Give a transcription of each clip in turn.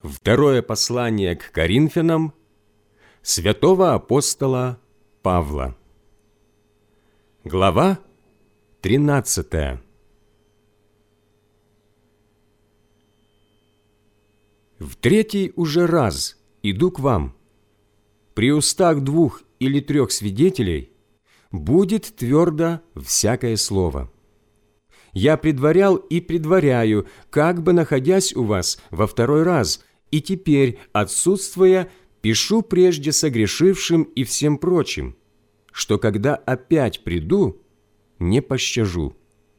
Второе послание к Коринфянам святого апостола Павла. Глава 13. В третий уже раз иду к вам. При устах 2 или 3 свидетелей будет твердо всякое слово. Я предварял и предваряю, как бы находясь у вас во 2 раз, и теперь, отсутствуя, пишу прежде согрешившим и всем прочим, что когда опять приду, не пощажу.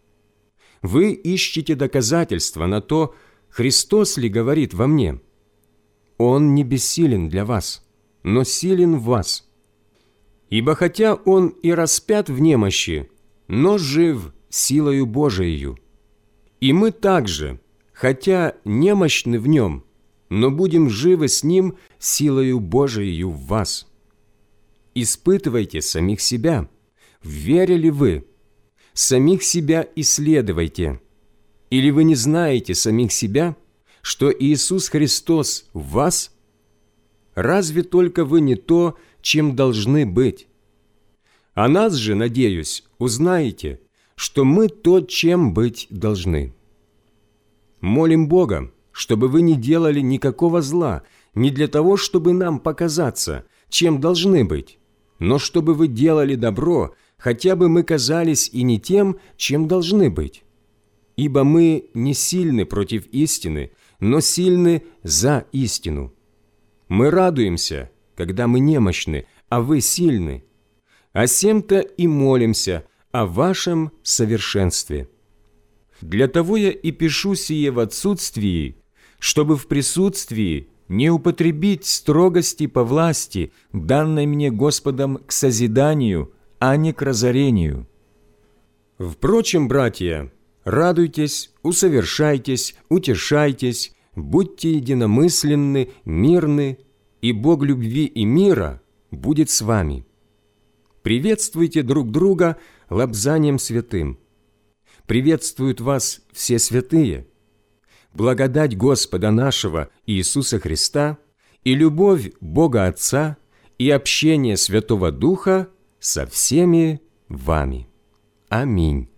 Вы ищете доказательства на то, Христос ли говорит во мне. Он не бессилен для вас, но силен в вас. Ибо хотя Он и распят в немощи, но жив силою Божиею. И мы также, хотя немощны в Нем, но будем живы с Ним силою Божиею в вас. Испытывайте самих себя, в вере ли вы, самих себя исследуйте. Или вы не знаете самих себя, что Иисус Христос в вас? Разве только вы не то, чем должны быть? О нас же, надеюсь, узнаете, что мы то, чем быть должны. Молим Бога, чтобы вы не делали никакого зла, не для того, чтобы нам показаться, чем должны быть, но чтобы вы делали добро, хотя бы мы казались и не тем, чем должны быть. Ибо мы не сильны против истины, но сильны за истину. Мы радуемся, когда мы немощны, а вы сильны. О сем-то и молимся, о вашем совершенстве. Для того я и пишу сие в отсутствии, чтобы в присутствии не употребить строгости по власти, данной мне Господом к созиданию, а не к разорению. Впрочем, братья, радуйтесь, усовершайтесь, утешайтесь, будьте единомысленны, мирны, и Бог любви и мира будет с вами. Приветствуйте друг друга лобзанием святым. Приветствуют вас все святые. Благодать Господа нашего Иисуса Христа и любовь Бога Отца и общение Святого Духа со всеми вами. Аминь.